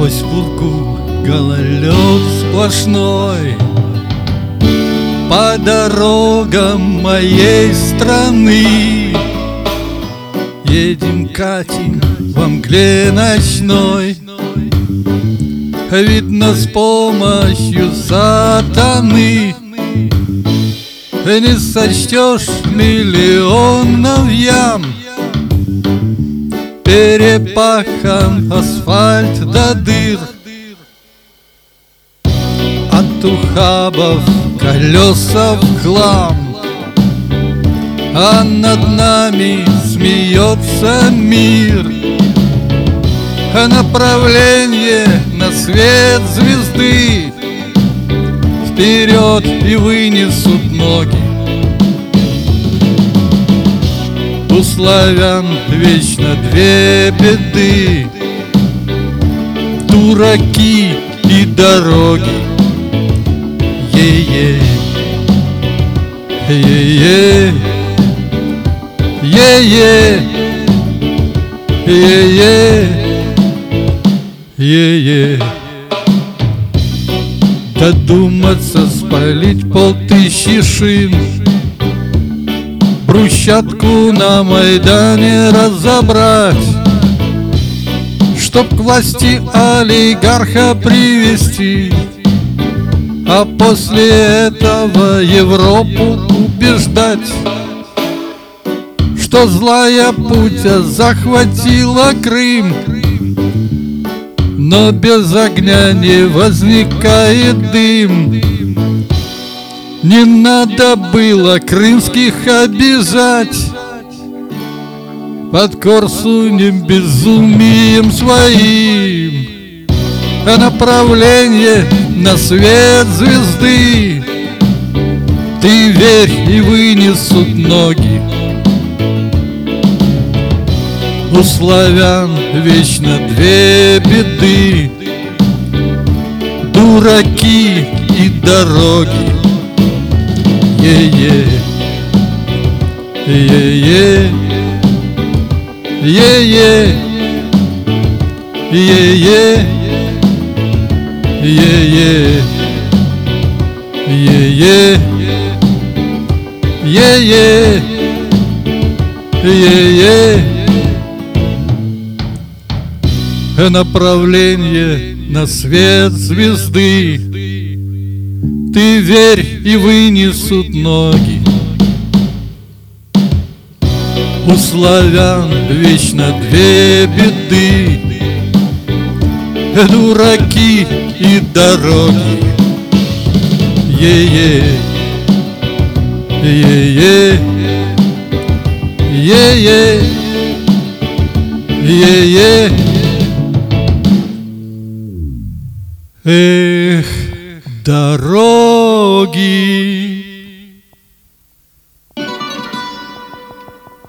Сквозь пургу гололед сплошной по дорогам моей страны. Едем, катим во мгле ночной, видно, с помощью сатаны. Не сочтешь миллионов ям, перепахан асфальт до дыр. От ухабов колеса в хлам, а над нами смеется мир. Направление на свет звезды, вперед и вынесут ноги. У славян вечно две беды: дураки и дороги. Е-е, е-е, е-е, е-е, е-е. Додуматься спалить 5000 шин, брусчатку на Майдане разобрать, чтоб к власти олигарха привести, а после этого Европу убеждать, что злая Путя захватила Крым. Но без огня не возникает дым. Не надо было крымских обижать, под Корсунем безумием своим. А направление на свет звезды, ты верь и вынесут ноги. У славян вечно две беды: дураки и дороги. Е-е, е-е, е-е, е-е, е-е, е-е, е-е, е-е. Направление на свет звезды, ты верь и вынесут ноги. У славян вечно две беды: дураки и дороги. Е-е, е-е, е-е, е-е. Эх, дороги!